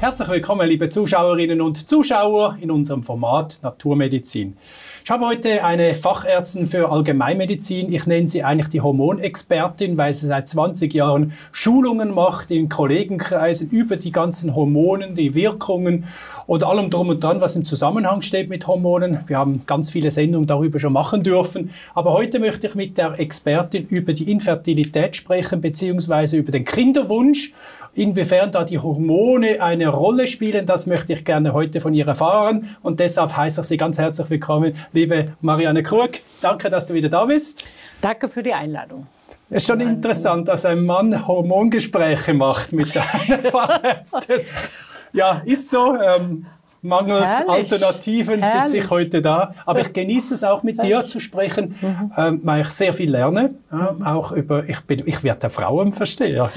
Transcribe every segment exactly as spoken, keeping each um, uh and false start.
Herzlich willkommen, liebe Zuschauerinnen und Zuschauer, in unserem Format Naturmedizin. Ich habe heute eine Fachärztin für Allgemeinmedizin. Ich nenne sie eigentlich die Hormonexpertin, weil sie seit zwanzig Jahren Schulungen macht in Kollegenkreisen über die ganzen Hormonen, die Wirkungen und allem drum und dran, was im Zusammenhang steht mit Hormonen. Wir haben ganz viele Sendungen darüber schon machen dürfen. Aber heute möchte ich mit der Expertin über die Infertilität sprechen, beziehungsweise über den Kinderwunsch. Inwiefern da die Hormone eine Rolle spielen, das möchte ich gerne heute von ihr erfahren. Und deshalb heiße ich Sie ganz herzlich willkommen, liebe Marianne Krug. Danke, dass du wieder da bist. Danke für die Einladung. Es ist schon interessant, dass ein Mann Hormongespräche macht mit einer Fachärztin. Ja, ist so. Ähm, mangels Herrlich. Alternativen Herrlich. sitze ich heute da. Aber ich genieße es auch, mit Herrlich. dir zu sprechen, mhm. ähm, weil ich sehr viel lerne. Äh, mhm. Auch über, ich, bin, ich werde Frauenversteher.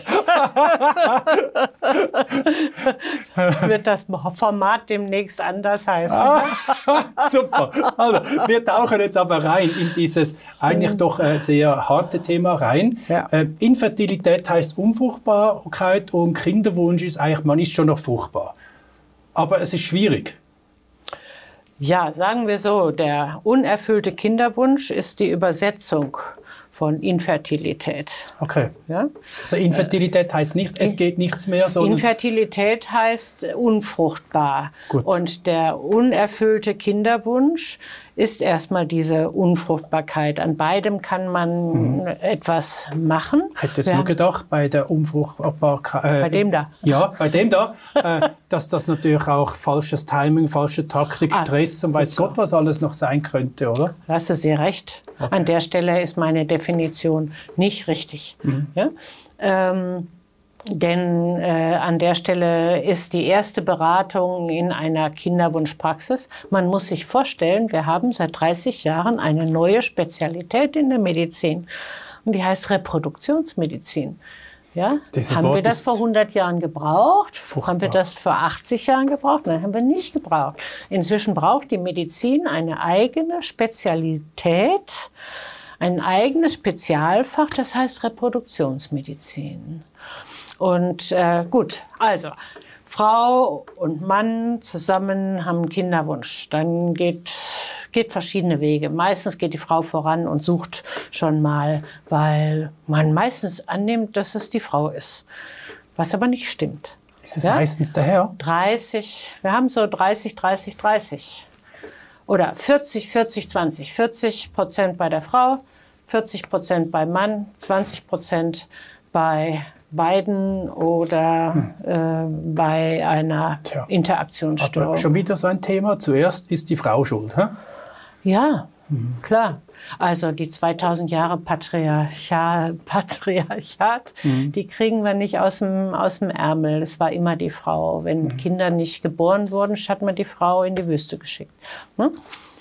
Wird das Format demnächst anders heißen? Ah, super. Also, wir tauchen jetzt aber rein in dieses eigentlich mhm. doch äh, sehr harte Thema rein. Ja. Äh, Infertilität heißt Unfruchtbarkeit und Kinderwunsch ist eigentlich, man ist schon noch fruchtbar. Aber es ist schwierig. Ja, sagen wir so, der unerfüllte Kinderwunsch ist die Übersetzung von Infertilität. Okay. Ja? Also Infertilität heißt nicht, es geht nichts mehr, sondern... Infertilität heißt unfruchtbar. Gut. Und der unerfüllte Kinderwunsch ist erstmal diese Unfruchtbarkeit. An beidem kann man mhm. etwas machen. Ich hätte jetzt ja. nur gedacht, bei der Unfruchtbarkeit... Äh, bei dem da? Ja, bei dem da, äh, dass das natürlich auch falsches Timing, falsche Taktik, ah, Stress und weiß so. Gott, was alles noch sein könnte, oder? Hast du sehr recht. Okay. An der Stelle ist meine Definition nicht richtig. Mhm. Ja? Ähm, denn äh, an der Stelle ist die erste Beratung in einer Kinderwunschpraxis. Man muss sich vorstellen, wir haben seit dreißig Jahren eine neue Spezialität in der Medizin. Und die heißt Reproduktionsmedizin. Ja? Haben Wort wir das vor hundert Jahren gebraucht? Furchtbar. Haben wir das vor achtzig Jahren gebraucht? Nein, haben wir nicht gebraucht. Inzwischen braucht die Medizin eine eigene Spezialität, ein eigenes Spezialfach, das heißt Reproduktionsmedizin. Und äh, gut, also Frau und Mann zusammen haben einen Kinderwunsch. Dann geht, geht verschiedene Wege. Meistens geht die Frau voran und sucht schon mal, weil man meistens annimmt, dass es die Frau ist. Was aber nicht stimmt. Ist es ja? meistens der Herr? dreißig, wir haben so dreißig, dreißig, dreißig. Oder vierzig, vierzig, zwanzig. vierzig Prozent bei der Frau, vierzig Prozent beim Mann, zwanzig Prozent bei beiden oder hm. äh, bei einer Tja. Interaktionsstörung. Aber schon wieder so ein Thema. Zuerst ist die Frau schuld, hä? Ja, hm. klar. Also die zweitausend Jahre Patriarchat, Patriarchat hm. die kriegen wir nicht aus dem, aus dem Ärmel. Es war immer die Frau. Wenn hm. Kinder nicht geboren wurden, hat man die Frau in die Wüste geschickt. Ne?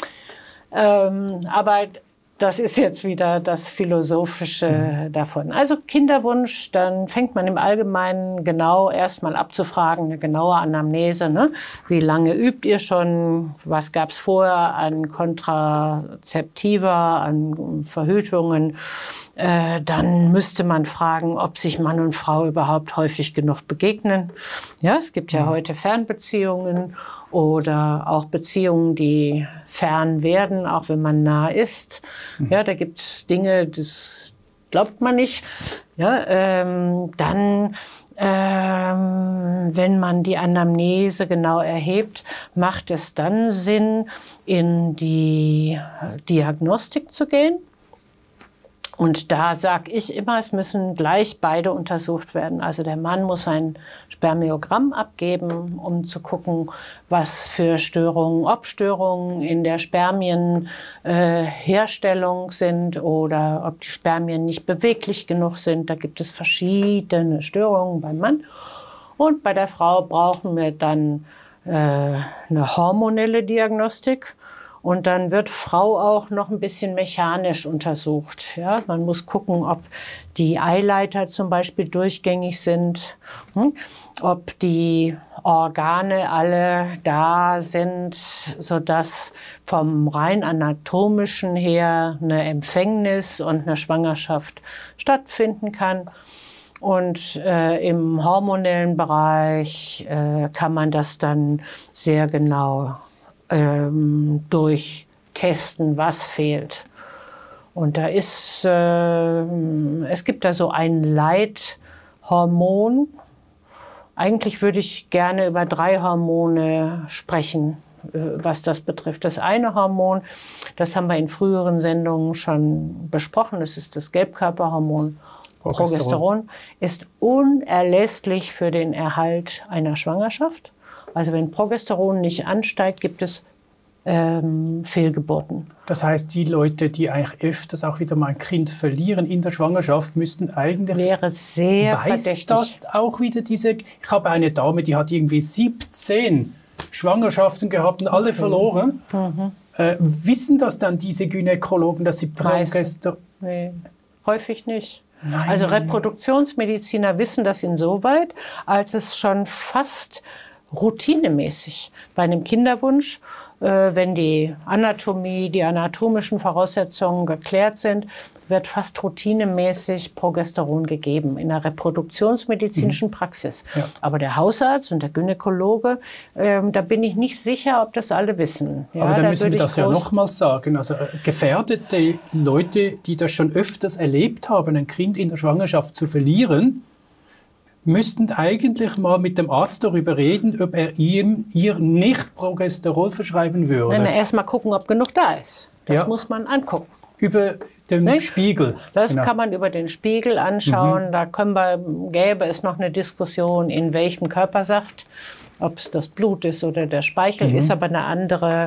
Ähm, aber das ist jetzt wieder das Philosophische mhm. davon. Also Kinderwunsch, dann fängt man im Allgemeinen genau erstmal abzufragen, eine genaue Anamnese. Ne? Wie lange übt ihr schon? Was gab es vorher an Kontrazeptiva, an Verhütungen? Äh, dann müsste man fragen, ob sich Mann und Frau überhaupt häufig genug begegnen. Ja, es gibt ja mhm. heute Fernbeziehungen oder auch Beziehungen, die fern werden, auch wenn man nah ist. Mhm. Ja, da gibt es Dinge, das glaubt man nicht. Ja, ähm, dann, ähm, wenn man die Anamnese genau erhebt, macht es dann Sinn, in die Diagnostik zu gehen. Und da sage ich immer, es müssen gleich beide untersucht werden. Also der Mann muss ein Spermiogramm abgeben, um zu gucken, was für Störungen, ob Störungen in der Spermienherstellung äh, sind oder ob die Spermien nicht beweglich genug sind. Da gibt es verschiedene Störungen beim Mann. Und bei der Frau brauchen wir dann äh, eine hormonelle Diagnostik. Und dann wird Frau auch noch ein bisschen mechanisch untersucht. Ja, man muss gucken, ob die Eileiter zum Beispiel durchgängig sind, hm? ob die Organe alle da sind, sodass vom rein anatomischen her eine Empfängnis und eine Schwangerschaft stattfinden kann. Und äh, im hormonellen Bereich äh, kann man das dann sehr genau ähm, durchtesten, was fehlt. Und da ist, äh, es gibt da so ein Leithormon. Eigentlich würde ich gerne über drei Hormone sprechen, was das betrifft. Das eine Hormon, das haben wir in früheren Sendungen schon besprochen, das ist das Gelbkörperhormon Progesteron. Progesteron ist unerlässlich für den Erhalt einer Schwangerschaft. Also wenn Progesteron nicht ansteigt, gibt es ähm, Fehlgeburten. Das heißt, die Leute, die eigentlich öfters auch wieder mal ein Kind verlieren in der Schwangerschaft, müssten eigentlich... Wäre sehr weiß verdächtig. Das auch wieder diese... Ich habe eine Dame, die hat irgendwie siebzehn Schwangerschaften gehabt und alle verloren. Mhm. Äh, wissen das dann diese Gynäkologen, dass sie Progesteron... Nee, häufig nicht. Nein. Also Reproduktionsmediziner wissen das insoweit, als es schon fast routinemäßig bei einem Kinderwunsch, äh, wenn die Anatomie, die anatomischen Voraussetzungen geklärt sind, wird fast routinemäßig Progesteron gegeben in der reproduktionsmedizinischen mhm. Praxis. Ja. Aber der Hausarzt und der Gynäkologe, äh, da bin ich nicht sicher, ob das alle wissen. Ja, aber dann da müssen wir das ja nochmals sagen. Also äh, gefährdete Leute, die das schon öfters erlebt haben, ein Kind in der Schwangerschaft zu verlieren, müssten eigentlich mal mit dem Arzt darüber reden, ob er ihm ihr nicht Progesteron verschreiben würde. Wenn wir erst mal gucken, ob genug da ist. Das ja. muss man angucken. Über den Nicht? Spiegel. Das genau. kann man über den Spiegel anschauen. Mhm. Da können wir, gäbe es noch eine Diskussion, in welchem Körpersaft, ob es das Blut ist oder der Speichel, mhm. ist aber eine andere,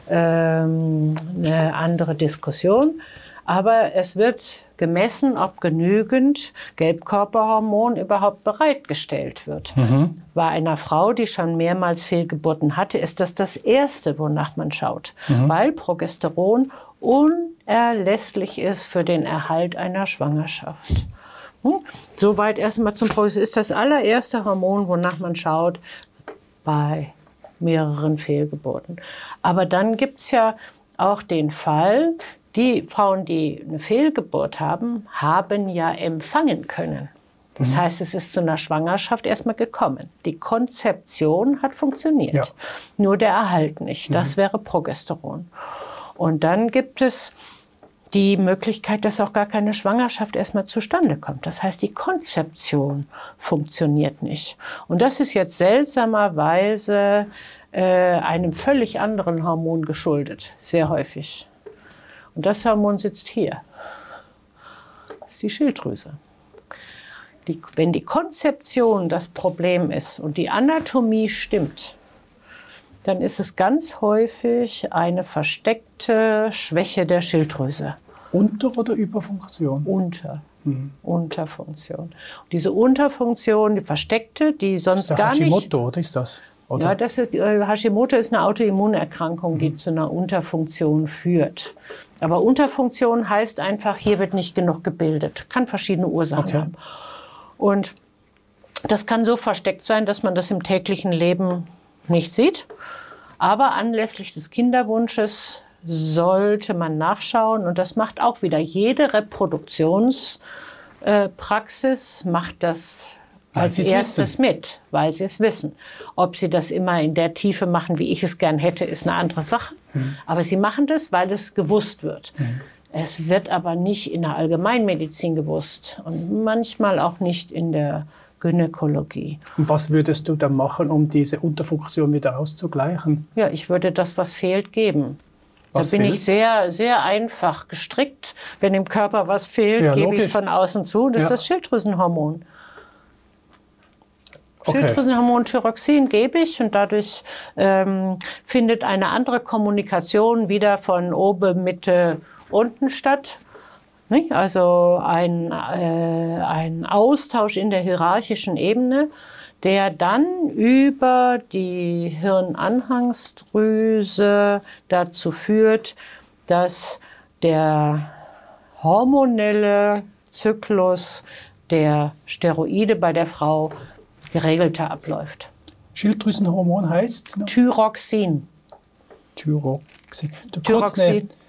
ähm, eine andere Diskussion. Aber es wird gemessen, ob genügend Gelbkörperhormon überhaupt bereitgestellt wird. Mhm. Bei einer Frau, die schon mehrmals Fehlgeburten hatte, ist das das Erste, wonach man schaut. Mhm. Weil Progesteron unerlässlich ist für den Erhalt einer Schwangerschaft. Hm? Soweit erstmal zum Progesteron. Ist das allererste Hormon, wonach man schaut bei mehreren Fehlgeburten. Aber dann gibt es ja auch den Fall, die Frauen, die eine Fehlgeburt haben, haben ja empfangen können. Das mhm. heißt, es ist zu einer Schwangerschaft erstmal gekommen. Die Konzeption hat funktioniert, ja. nur der Erhalt nicht. Das mhm. wäre Progesteron. Und dann gibt es die Möglichkeit, dass auch gar keine Schwangerschaft erstmal zustande kommt. Das heißt, die Konzeption funktioniert nicht. Und das ist jetzt seltsamerweise äh, einem völlig anderen Hormon geschuldet, sehr häufig. Und das Hormon sitzt hier. Das ist die Schilddrüse. Die, wenn die Konzeption das Problem ist und die Anatomie stimmt, dann ist es ganz häufig eine versteckte Schwäche der Schilddrüse. Unter- oder Überfunktion? Unter. Mhm. Unterfunktion. Und diese Unterfunktion, die versteckte, die sonst gar nicht... Das ist der Hashimoto, oder ist das? Oder? Ja, das ist, äh, Hashimoto ist eine Autoimmunerkrankung, die mhm. zu einer Unterfunktion führt. Aber Unterfunktion heißt einfach, hier wird nicht genug gebildet. Kann verschiedene Ursachen okay. haben. Und das kann so versteckt sein, dass man das im täglichen Leben nicht sieht. Aber anlässlich des Kinderwunsches sollte man nachschauen. Und das macht auch wieder jede Reproduktionspraxis, äh, macht das als erstes wissen. mit, weil sie es wissen. Ob sie das immer in der Tiefe machen, wie ich es gern hätte, ist eine andere Sache. Mhm. Aber sie machen das, weil es gewusst wird. Mhm. Es wird aber nicht in der Allgemeinmedizin gewusst und manchmal auch nicht in der Gynäkologie. Und was würdest du dann machen, um diese Unterfunktion wieder auszugleichen? Ja, ich würde das, was fehlt, geben. Was da bin fehlt? ich sehr, sehr einfach gestrickt. Wenn im Körper was fehlt, ja, gebe ich es von außen zu. Das ja. ist das Schilddrüsenhormon. Okay. Schilddrüsenhormon Thyroxin gebe ich und dadurch ähm, findet eine andere Kommunikation wieder von oben, Mitte, unten statt. Nicht? Also ein, äh, ein Austausch in der hierarchischen Ebene, der dann über die Hirnanhangsdrüse dazu führt, dass der hormonelle Zyklus der Steroide bei der Frau geregelter abläuft. Schilddrüsenhormon heißt? Thyroxin. Thyroxin. Du, Thyroxin. Kurz eine,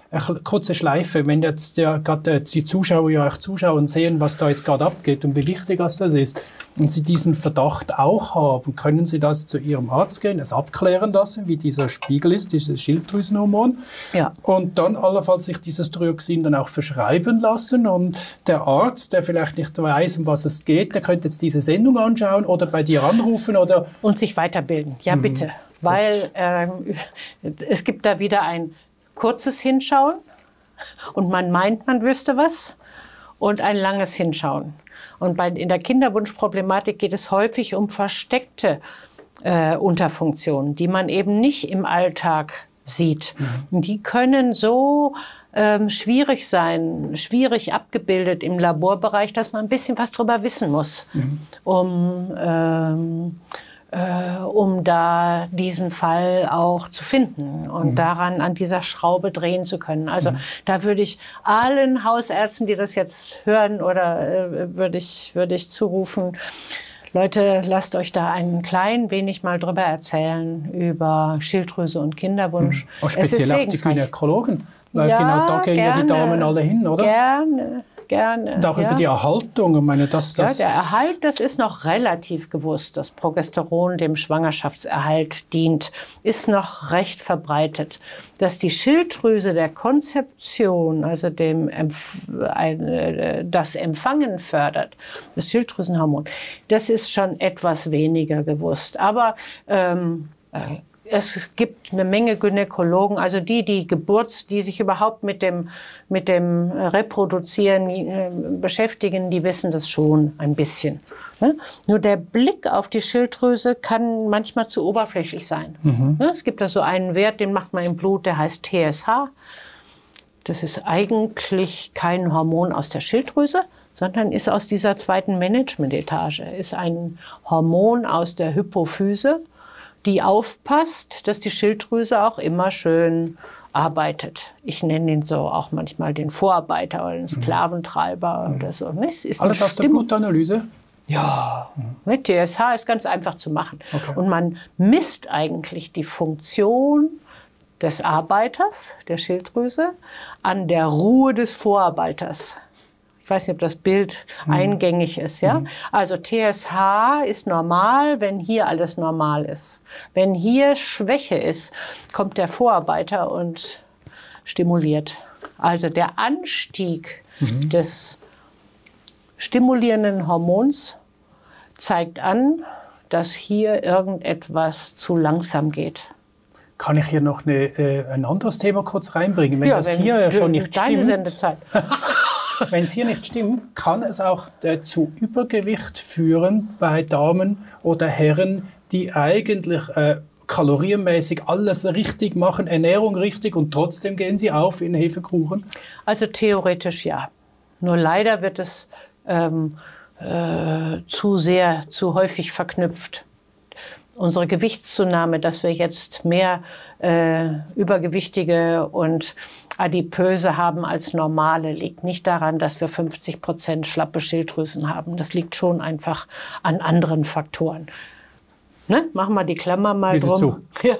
eine kurze Schleife. Wenn jetzt ja gerade die Zuschauer ja auch zuschauen und sehen, was da jetzt gerade abgeht und wie wichtig das ist, und Sie diesen Verdacht auch haben, können Sie das zu Ihrem Arzt gehen, es abklären lassen, wie dieser Spiegel ist, dieses Schilddrüsenhormon, ja. und dann allenfalls sich dieses Thyroxin dann auch verschreiben lassen. Und der Arzt, der vielleicht nicht weiß, um was es geht, der könnte jetzt diese Sendung anschauen oder bei dir anrufen oder... Und sich weiterbilden, ja mhm. bitte. Weil ähm, es gibt da wieder ein kurzes Hinschauen und man meint, man wüsste was, und ein langes Hinschauen. Und bei, in der Kinderwunschproblematik geht es häufig um versteckte äh, Unterfunktionen, die man eben nicht im Alltag sieht. Mhm. Die können so ähm, schwierig sein, schwierig abgebildet im Laborbereich, dass man ein bisschen was drüber wissen muss, mhm. um... Ähm, Äh, um da diesen Fall auch zu finden und mhm. daran an dieser Schraube drehen zu können. Also mhm. da würde ich allen Hausärzten, die das jetzt hören, oder äh, würde ich, würde ich zurufen, Leute, lasst euch da ein klein wenig mal drüber erzählen über Schilddrüse und Kinderwunsch. Mhm. Auch speziell auch die Gynäkologen, weil ja, genau da gehen gerne, ja die Damen alle hin, oder? Gerne. Gerne, und auch ja. über die Erhaltung. Ich meine, das, das, ja, der Erhalt, das ist noch relativ gewusst, dass Progesteron dem Schwangerschaftserhalt dient, ist noch recht verbreitet. Dass die Schilddrüse der Konzeption, also dem Empf ein, das Empfangen fördert, das Schilddrüsenhormon, das ist schon etwas weniger gewusst. Aber ähm, es gibt eine Menge Gynäkologen, also die, die Geburts, die sich überhaupt mit dem, mit dem Reproduzieren äh, beschäftigen, die wissen das schon ein bisschen. Ne? Nur der Blick auf die Schilddrüse kann manchmal zu oberflächlich sein. Mhm. Ne? Es gibt da so einen Wert, den macht man im Blut, der heißt T S H. Das ist eigentlich kein Hormon aus der Schilddrüse, sondern ist aus dieser zweiten Managementetage, ist ein Hormon aus der Hypophyse, die aufpasst, dass die Schilddrüse auch immer schön arbeitet. Ich nenne ihn so auch manchmal den Vorarbeiter oder den Sklaventreiber mhm. oder so. Es ist alles aus der Blutanalyse? Ja, mhm. mit T S H ist ganz einfach zu machen. Okay. Und man misst eigentlich die Funktion des Arbeiters, der Schilddrüse, an der Ruhe des Vorarbeiters. Ich weiß nicht, ob das Bild mhm. eingängig ist. Ja? Mhm. Also T S H ist normal, wenn hier alles normal ist. Wenn hier Schwäche ist, kommt der Vorarbeiter und stimuliert. Also der Anstieg mhm. des stimulierenden Hormons zeigt an, dass hier irgendetwas zu langsam geht. Kann ich hier noch eine, äh, ein anderes Thema kurz reinbringen? Wenn ja, das wenn hier ja schon nicht deine stimmt. Sendezeit. Wenn es hier nicht stimmt, kann es auch äh, zu Übergewicht führen bei Damen oder Herren, die eigentlich äh, kalorienmäßig alles richtig machen, Ernährung richtig, und trotzdem gehen sie auf in Hefekuchen? Also theoretisch ja. Nur leider wird es ähm, äh, zu sehr, zu häufig verknüpft. Unsere Gewichtszunahme, dass wir jetzt mehr äh, Übergewichtige und Adipöse haben als normale, liegt nicht daran, dass wir fünfzig Prozent schlappe Schilddrüsen haben. Das liegt schon einfach an anderen Faktoren. Ne? Machen wir die Klammer mal Bitte drum. Zu. Ja.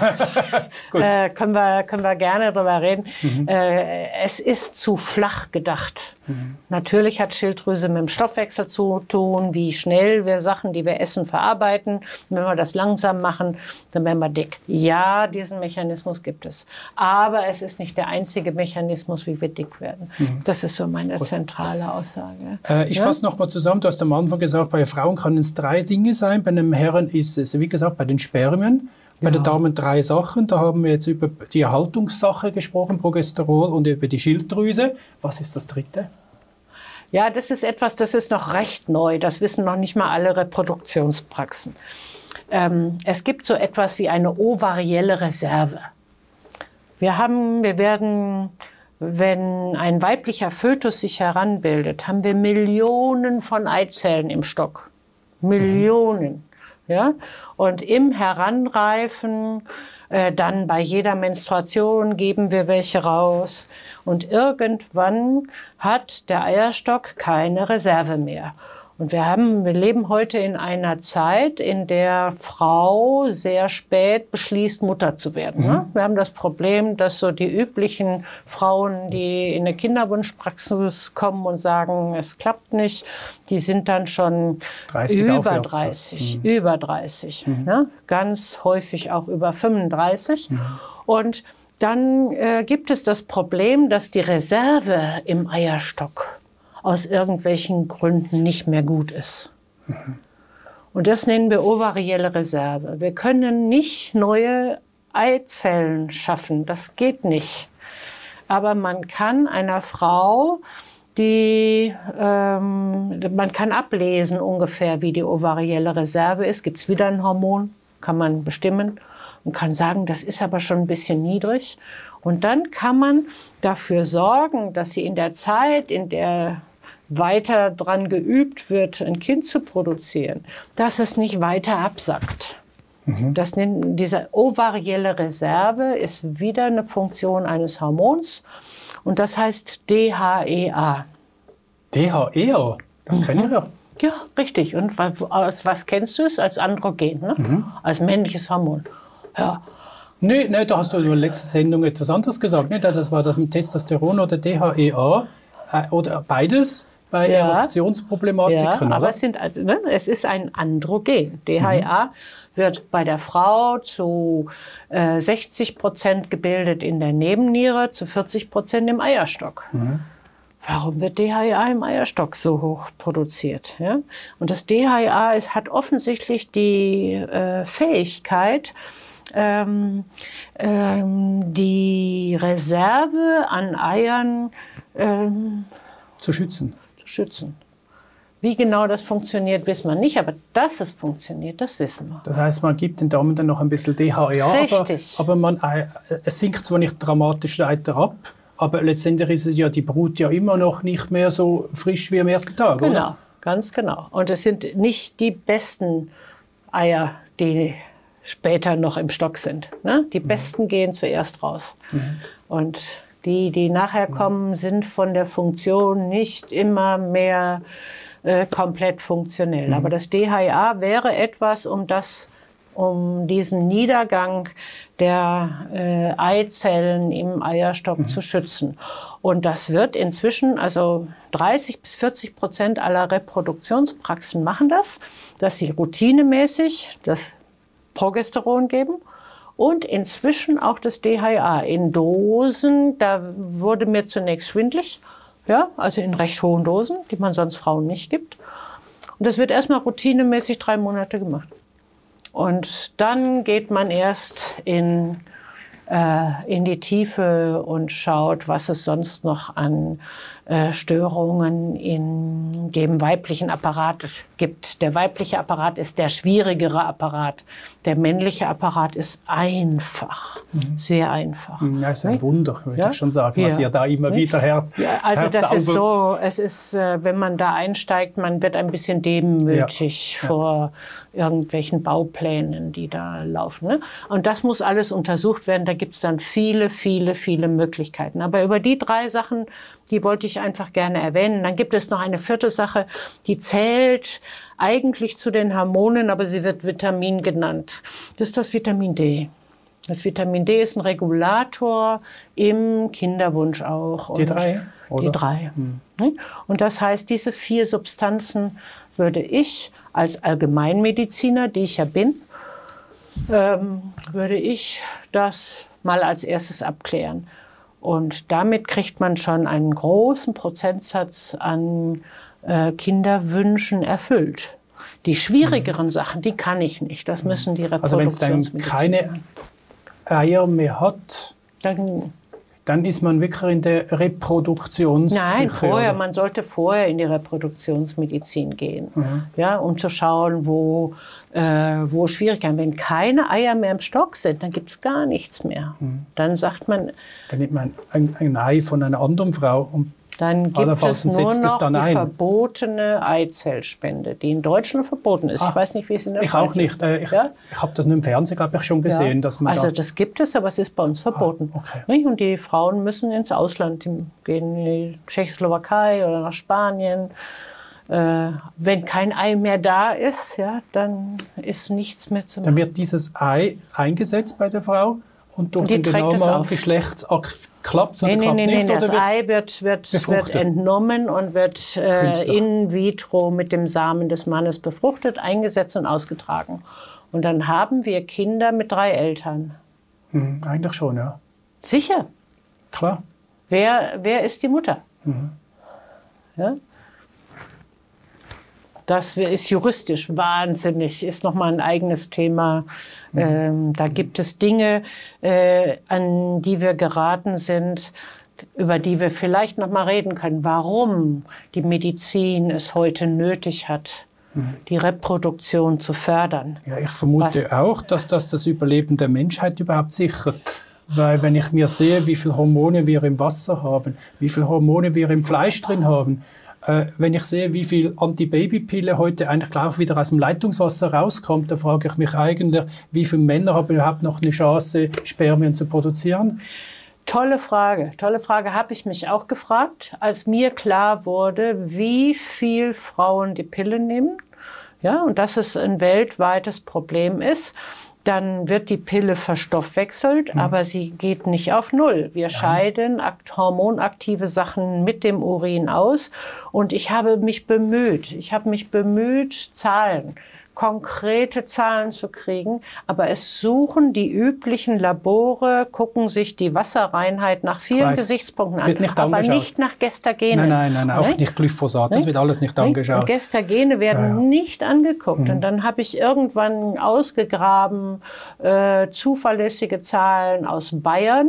äh, können wir, können wir gerne darüber reden. Mhm. Äh, es ist zu flach gedacht. Mhm. Natürlich hat Schilddrüse mit dem Stoffwechsel zu tun, wie schnell wir Sachen, die wir essen, verarbeiten. Und wenn wir das langsam machen, dann werden wir dick. Ja, diesen Mechanismus gibt es. Aber es ist nicht der einzige Mechanismus, wie wir dick werden. Mhm. Das ist so meine Gut. zentrale Aussage. Äh, ich ja? fasse noch mal zusammen. Du hast am Anfang gesagt, bei Frauen kann es drei Dinge sein. Bei einem Herren ist es, wie gesagt, bei den Spermien. Bei ja. den Damen drei Sachen. Da haben wir jetzt über die Erhaltungssache gesprochen, Progesteron, und über die Schilddrüse. Was ist das Dritte? Ja, das ist etwas, das ist noch recht neu. Das wissen noch nicht mal alle Reproduktionspraxen. Ähm, es gibt so etwas wie eine ovarielle Reserve. Wir haben, wir werden, wenn ein weiblicher Fötus sich heranbildet, haben wir Millionen von Eizellen im Stock. Millionen. Mhm. Ja? Und im Heranreifen, äh, dann bei jeder Menstruation geben wir welche raus. Und irgendwann hat der Eierstock keine Reserve mehr. Und wir haben, wir leben heute in einer Zeit, in der Frau sehr spät beschließt, Mutter zu werden. Mhm. Ne? Wir haben das Problem, dass so die üblichen Frauen, die in eine Kinderwunschpraxis kommen und sagen, es klappt nicht, die sind dann schon über dreißig, mhm. über dreißig, mhm. ne? Ganz häufig auch über fünfunddreißig. Mhm. Und dann äh, gibt es das Problem, dass die Reserve im Eierstock aus irgendwelchen Gründen nicht mehr gut ist. Mhm. Und das nennen wir ovarielle Reserve. Wir können nicht neue Eizellen schaffen, das geht nicht. Aber man kann einer Frau, die, ähm, man kann ablesen ungefähr, wie die ovarielle Reserve ist. Gibt es wieder ein Hormon, kann man bestimmen und kann sagen, das ist aber schon ein bisschen niedrig. Und dann kann man dafür sorgen, dass sie in der Zeit, in der weiter dran geübt wird, ein Kind zu produzieren, dass es nicht weiter absackt. Mhm. Das, diese ovarielle Reserve ist wieder eine Funktion eines Hormons und das heißt D H E A. D H E A? Das mhm. kenne ich ja. Ja, richtig. Und als was kennst du es? Als Androgen, ne? Mhm. Als männliches Hormon. Ja. Nee, nee, da hast du in der letzten Sendung etwas anderes gesagt. Nicht? Das war das mit Testosteron oder D H E A äh, oder beides. Bei ja. Erektionsproblematiken, ja, oder? Aber es, sind, also, ne, es ist ein Androgen. D H E A mhm. wird bei der Frau zu äh, sechzig Prozent gebildet in der Nebenniere, zu vierzig Prozent im Eierstock. Mhm. Warum wird D H E A im Eierstock so hoch produziert? Ja? Und das D H E A ist, hat offensichtlich die äh, Fähigkeit, ähm, ähm, die Reserve an Eiern ähm, zu schützen. schützen. Wie genau das funktioniert, wissen wir nicht, aber dass es funktioniert, das wissen wir. Das heißt, man gibt den Damen dann noch ein bisschen D H E A, Richtig. aber, aber man, äh, es sinkt zwar nicht dramatisch weiter ab, aber letztendlich ist es ja die Brut ja immer noch nicht mehr so frisch wie am ersten Tag, genau, oder? Ganz genau. Und es sind nicht die besten Eier, die später noch im Stock sind. Ne? Die besten mhm. gehen zuerst raus. Mhm. Und die, die nachher kommen, sind von der Funktion nicht immer mehr äh, komplett funktionell. Mhm. Aber das D H E A wäre etwas, um das, um diesen Niedergang der äh, Eizellen im Eierstock mhm. zu schützen. Und das wird inzwischen, also dreißig bis vierzig Prozent aller Reproduktionspraxen machen das, dass sie routinemäßig das Progesteron geben. Und inzwischen auch das D H E A in Dosen, da wurde mir zunächst schwindelig, ja, also in recht hohen Dosen, die man sonst Frauen nicht gibt. Und das wird erstmal routinemäßig drei Monate gemacht. Und dann geht man erst in, äh, in die Tiefe und schaut, was es sonst noch an äh, Störungen in dem weiblichen Apparat gibt. Der weibliche Apparat ist der schwierigere Apparat. Der männliche Apparat ist einfach, mhm. sehr einfach. Ja, ist ein Wunder, würde ja? ich schon sagen, was ja. ihr da immer wieder her ja, Also das ist so, es ist, wenn man da einsteigt, man wird ein bisschen demütig ja. vor ja. irgendwelchen Bauplänen, die da laufen. Ne? Und das muss alles untersucht werden. Da gibt es dann viele, viele, viele Möglichkeiten. Aber über die drei Sachen, die wollte ich einfach gerne erwähnen. Dann gibt es noch eine vierte Sache, die zählt eigentlich zu den Hormonen, aber sie wird Vitamin genannt. Das ist das Vitamin D. Das Vitamin D ist ein Regulator im Kinderwunsch auch. Die drei? Oder? Die drei. Hm. Und das heißt, diese vier Substanzen würde ich als Allgemeinmediziner, die ich ja bin, ähm, würde ich das mal als erstes abklären. Und damit kriegt man schon einen großen Prozentsatz an äh, Kinderwünschen erfüllt. Die schwierigeren mhm. Sachen, die kann ich nicht. Das müssen die Reproduktionsmediziner. Also wenn es dann keine Eier mehr hat, dann, dann ist man wirklich in der Reproduktionsküche. Nein, vorher, oder? Man sollte vorher in die Reproduktionsmedizin gehen, mhm. ja, um zu schauen, wo, äh, wo Schwierigkeiten. Wenn keine Eier mehr im Stock sind, dann gibt es gar nichts mehr. Mhm. Dann sagt man... Dann nimmt man ein, ein Ei von einer anderen Frau und dann gibt es nur noch die ein. verbotene Eizellspende, die in Deutschland verboten ist. Ah, ich weiß nicht, wie es in der ich Schweiz auch nicht. Äh, ich ja? ich habe das nur im Fernsehen, glaube ich, schon gesehen. Ja. Dass man also da das gibt es, aber es ist bei uns verboten. Ah, okay. Und die Frauen müssen ins Ausland, die gehen in die Tschechoslowakei oder nach Spanien. äh, wenn kein Ei mehr da ist, ja, dann ist nichts mehr zu machen. Dann wird dieses Ei eingesetzt bei der Frau und durch und den normalen Geschlechtsakt klappt es oder nee, klappt nee, nicht? Nee, oder das Ei wird, wird, wird entnommen und wird äh, in vitro mit dem Samen des Mannes befruchtet, eingesetzt und ausgetragen. Und dann haben wir Kinder mit drei Eltern. Hm, eigentlich schon, ja. Sicher. Klar. Wer, wer ist die Mutter? Mhm. Ja? Das ist juristisch wahnsinnig, ist nochmal ein eigenes Thema. Mhm. Ähm, da gibt es Dinge, äh, an die wir geraten sind, über die wir vielleicht nochmal reden können. Warum die Medizin es heute nötig hat, mhm. die Reproduktion zu fördern. Ja, ich vermute Was? auch, dass das das Überleben der Menschheit überhaupt sichert. Weil wenn ich mir sehe, wie viele Hormone wir im Wasser haben, wie viele Hormone wir im Fleisch drin haben, äh, wenn ich sehe, wie viel Antibabypille heute eigentlich gleich wieder aus dem Leitungswasser rauskommt, da frage ich mich eigentlich, wie viele Männer haben überhaupt noch eine Chance, Spermien zu produzieren? Tolle Frage. Tolle Frage habe ich mich auch gefragt, als mir klar wurde, wie viel Frauen die Pille nehmen. Ja, und dass es ein weltweites Problem ist. Dann wird die Pille verstoffwechselt, mhm. aber sie geht nicht auf Null. Wir ja. scheiden hormonaktive Sachen mit dem Urin aus. Und ich habe mich bemüht, ich habe mich bemüht, Zahlen, konkrete Zahlen zu kriegen. Aber es suchen die üblichen Labore, gucken sich die Wasserreinheit nach vielen Weiß, Gesichtspunkten an, nicht aber nicht nach Gestagene. Nein, nein, nein, auch ne? nicht Glyphosat, das wird alles nicht angeschaut. Und Gestagene werden ja, ja. nicht angeguckt. Mhm. Und dann habe ich irgendwann ausgegraben, äh, zuverlässige Zahlen aus Bayern.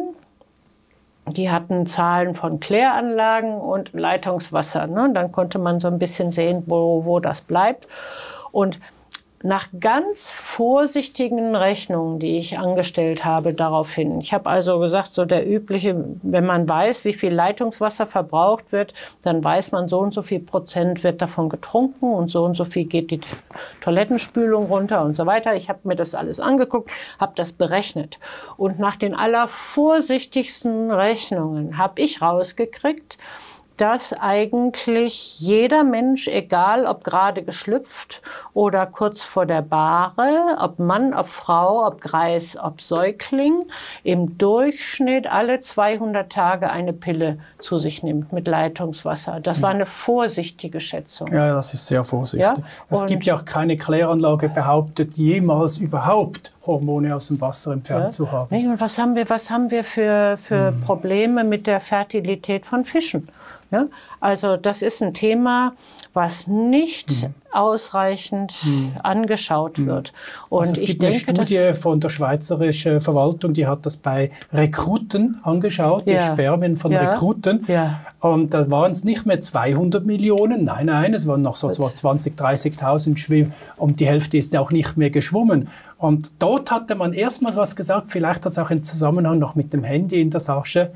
Die hatten Zahlen von Kläranlagen und Leitungswasser. Ne? Dann konnte man so ein bisschen sehen, wo, wo das bleibt. Und nach ganz vorsichtigen Rechnungen, die ich angestellt habe daraufhin. Ich habe also gesagt, so der übliche, wenn man weiß, wie viel Leitungswasser verbraucht wird, dann weiß man, so und so viel Prozent wird davon getrunken und so und so viel geht die Toilettenspülung runter und so weiter. Ich habe mir das alles angeguckt, habe das berechnet. Und nach den allervorsichtigsten Rechnungen habe ich rausgekriegt, dass eigentlich jeder Mensch, egal ob gerade geschlüpft oder kurz vor der Bahre, ob Mann, ob Frau, ob Greis, ob Säugling, im Durchschnitt alle zweihundert Tage eine Pille zu sich nimmt mit Leitungswasser. Das war eine vorsichtige Schätzung. Ja, das ist sehr vorsichtig. Ja? Es Und gibt ja auch keine Kläranlage behauptet, jemals überhaupt Hormone aus dem Wasser entfernt ja. zu haben. Und was haben wir, was haben wir für, für mhm. Probleme mit der Fertilität von Fischen? Ja? Also das ist ein Thema, was nicht mhm. ausreichend mhm. angeschaut wird. Und also es ich gibt denke, eine Studie von der schweizerischen Verwaltung, die hat das bei Rekruten angeschaut, ja. die Spermien von ja. Rekruten. Ja. Und da waren es nicht mehr zweihundert Millionen, nein, nein, es waren noch so zwanzigtausend, dreißigtausend Schwimmen und die Hälfte ist auch nicht mehr geschwommen. Und dort hatte man erstmals was gesagt, vielleicht hat es auch einen Zusammenhang noch mit dem Handy in der Tasche.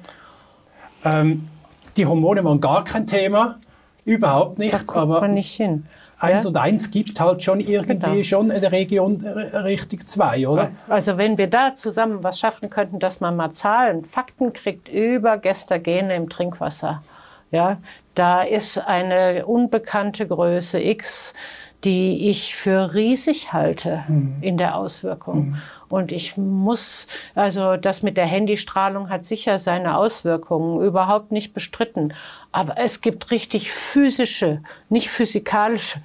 Ähm, die Hormone waren gar kein Thema, überhaupt nicht. Da kommt man nicht hin. Eins ja? und eins gibt halt schon irgendwie genau. schon in der Region richtig zwei, oder? Also wenn wir da zusammen was schaffen könnten, dass man mal Zahlen, Fakten kriegt über Gestagene im Trinkwasser. Ja, da ist eine unbekannte Größe X, die ich für riesig halte mhm. in der Auswirkung. Mhm. Und ich muss, also das mit der Handystrahlung hat sicher seine Auswirkungen, überhaupt nicht bestritten. Aber es gibt richtig physische, nicht physikalische,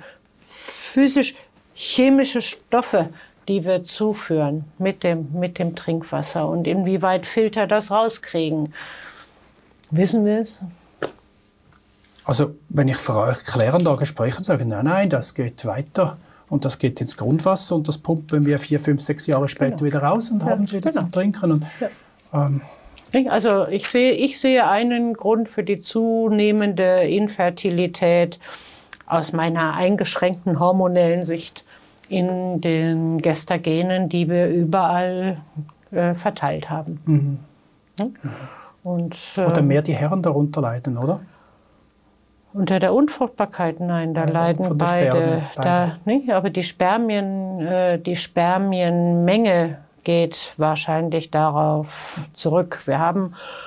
physisch-chemische Stoffe, die wir zuführen mit dem, mit dem Trinkwasser. Und inwieweit Filter das rauskriegen, wissen wir es? Also wenn ich für euch Kläranlagen spreche und sage, nein, nein, das geht weiter und das geht ins Grundwasser und das pumpen wir vier, fünf, sechs Jahre später genau. wieder raus und ja, haben es wieder genau. zum Trinken. Und, ja. ähm, also ich sehe, ich sehe einen Grund für die zunehmende Infertilität aus meiner eingeschränkten hormonellen Sicht in den Gestagenen, die wir überall äh, verteilt haben. Mhm. Ja? Und, äh, oder mehr die Herren darunter leiden, oder? Unter der Unfruchtbarkeit, nein, da ja, leiden beide. Spermien, beide. Da, nee, aber die Spermien, äh, die Spermienmenge geht wahrscheinlich darauf zurück. Wir haben die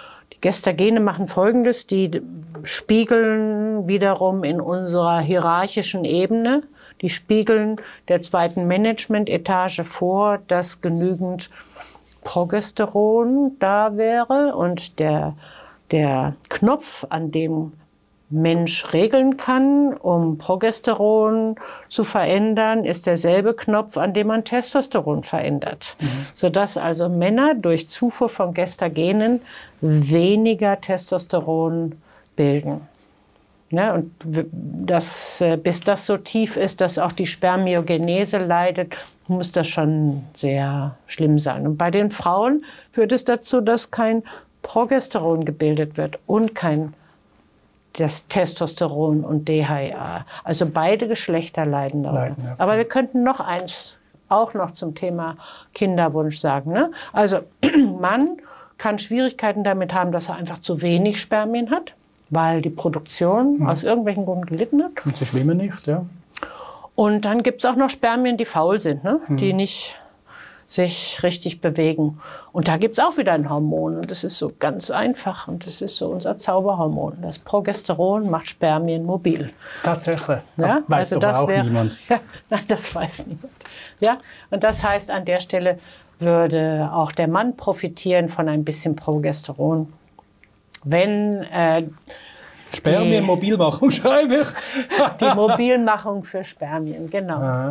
Gestagene machen Folgendes, die spiegeln wiederum in unserer hierarchischen Ebene, die spiegeln der zweiten Management-Etage vor, dass genügend Progesteron da wäre und der, der Knopf, an dem Mensch regeln kann, um Progesteron zu verändern, ist derselbe Knopf, an dem man Testosteron verändert. Mhm. Sodass also Männer durch Zufuhr von Gestagenen weniger Testosteron bilden. Ja, und das, bis das so tief ist, dass auch die Spermiogenese leidet, muss das schon sehr schlimm sein. Und bei den Frauen führt es dazu, dass kein Progesteron gebildet wird und kein das Testosteron und D H E A. Also beide Geschlechter leiden darunter. Leiden, ja. Aber wir könnten noch eins auch noch zum Thema Kinderwunsch sagen. Ne? Also Mann kann Schwierigkeiten damit haben, dass er einfach zu wenig Spermien hat, weil die Produktion mhm. aus irgendwelchen Gründen gelitten hat. Und sie schwimmen nicht, ja. Und dann gibt es auch noch Spermien, die faul sind, ne? Mhm. die nicht sich richtig bewegen. Und da gibt es auch wieder ein Hormon. Und das ist so ganz einfach. Und das ist so unser Zauberhormon. Das Progesteron macht Spermien mobil. Tatsächlich. Ja? Weiß also aber das auch wär, niemand. Ja, nein, das weiß niemand. Ja? Und das heißt, an der Stelle würde auch der Mann profitieren von ein bisschen Progesteron. Wenn äh, Spermienmobilmachung schreibe ich. Die Mobilmachung für Spermien, genau.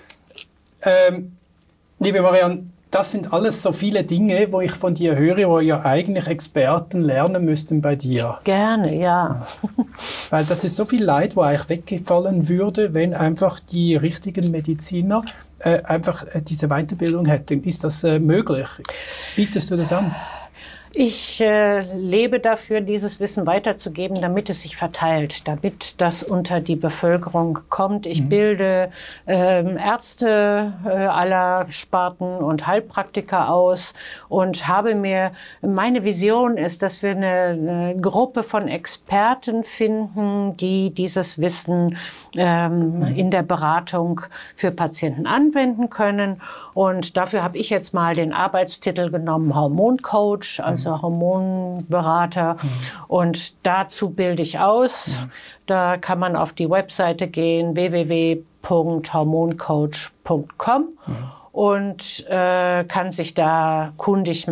Ähm, liebe Marianne, das sind alles so viele Dinge, wo ich von dir höre, wo ja eigentlich Experten lernen müssten bei dir. Gerne, ja. Weil das ist so viel Leid, wo eigentlich weggefallen würde, wenn einfach die richtigen Mediziner äh, einfach äh, diese Weiterbildung hätten. Ist das äh, möglich? Bietest du das an? Ich äh, lebe dafür, dieses Wissen weiterzugeben, damit es sich verteilt, damit das unter die Bevölkerung kommt. Ich mhm. bilde äh, Ärzte äh, aller Sparten und Heilpraktiker aus und habe mir, meine Vision ist, dass wir eine, eine Gruppe von Experten finden, die dieses Wissen ähm, mhm. in der Beratung für Patienten anwenden können. Und dafür habe ich jetzt mal den Arbeitstitel genommen, Hormoncoach, also Also Hormonberater. Mhm. Und dazu bilde ich aus. Mhm. Da kann man auf die Webseite gehen, w w w punkt hormoncoach punkt com mhm. und äh, kann sich da kundig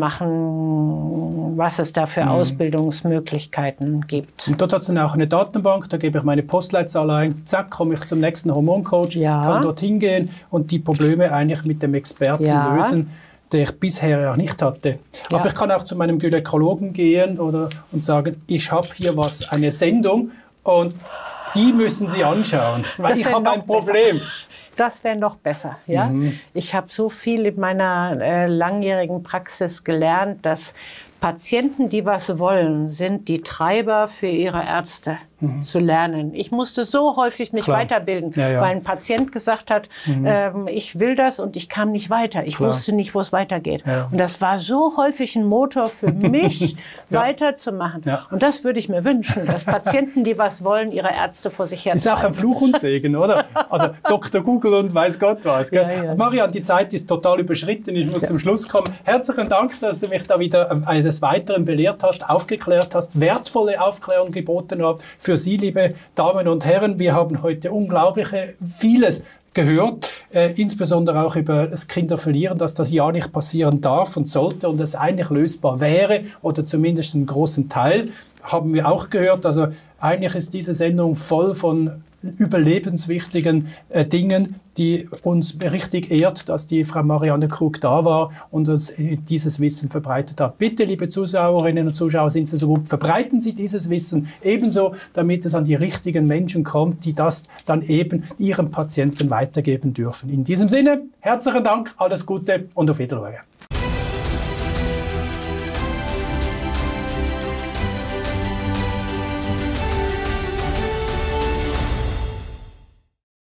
machen, was es da für mhm. Ausbildungsmöglichkeiten gibt. Und dort hat es dann auch eine Datenbank, da gebe ich meine Postleitzahl ein, zack, komme ich zum nächsten Hormoncoach, ja. kann dorthin gehen und die Probleme eigentlich mit dem Experten ja. lösen, der ich bisher ja nicht hatte. Ja. Aber ich kann auch zu meinem Gynäkologen gehen oder, und sagen, ich habe hier was, eine Sendung und die müssen Sie anschauen, weil das ich habe ein Problem. Besser. Das wäre noch besser. Ja? Mhm. Ich habe so viel in meiner äh, langjährigen Praxis gelernt, dass Patienten, die was wollen, sind die Treiber für ihre Ärzte mhm. zu lernen. Ich musste so häufig mich Klar. weiterbilden, ja, ja. weil ein Patient gesagt hat, mhm. ähm, ich will das und ich kam nicht weiter. Ich Klar. wusste nicht, wo es weitergeht. Ja. Und das war so häufig ein Motor für mich, ja. weiterzumachen. Ja. Und das würde ich mir wünschen, dass Patienten, die was wollen, ihre Ärzte vor sich her Ist auch ein Fluch und Segen, oder? Also Doktor Google und weiß Gott was. Gell? Ja, ja. Marianne, die Zeit ist total überschritten. Ich muss ja. zum Schluss kommen. Herzlichen Dank, dass du mich da wieder eine des Weiteren belehrt hast, aufgeklärt hast, wertvolle Aufklärung geboten hast. Für Sie, liebe Damen und Herren, wir haben heute unglaubliche vieles gehört, äh, insbesondere auch über das Kinderverlieren, dass das ja nicht passieren darf und sollte und es eigentlich lösbar wäre oder zumindest einen großen Teil, haben wir auch gehört. Also eigentlich ist diese Sendung voll von überlebenswichtigen äh, Dingen, die uns richtig ehrt, dass die Frau Marianne Krug da war und uns äh, dieses Wissen verbreitet hat. Bitte, liebe Zuschauerinnen und Zuschauer, sind Sie so gut, verbreiten Sie dieses Wissen ebenso, damit es an die richtigen Menschen kommt, die das dann eben ihren Patienten weitergeben dürfen. In diesem Sinne, herzlichen Dank, alles Gute und auf Wiedersehen.